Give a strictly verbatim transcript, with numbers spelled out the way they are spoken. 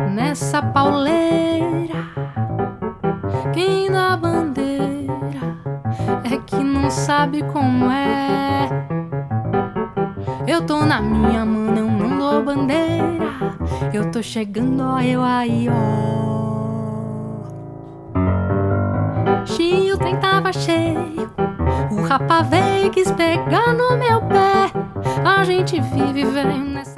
nessa pauleira. Quem dá bandeira é que não sabe como é. Eu tô na minha, mano, eu não dou bandeira. Eu tô chegando, ó, eu aí, ó. Xi, o trem tava cheio, o rapa veio e quis pegar no meu pé. A gente vive, velho, nessa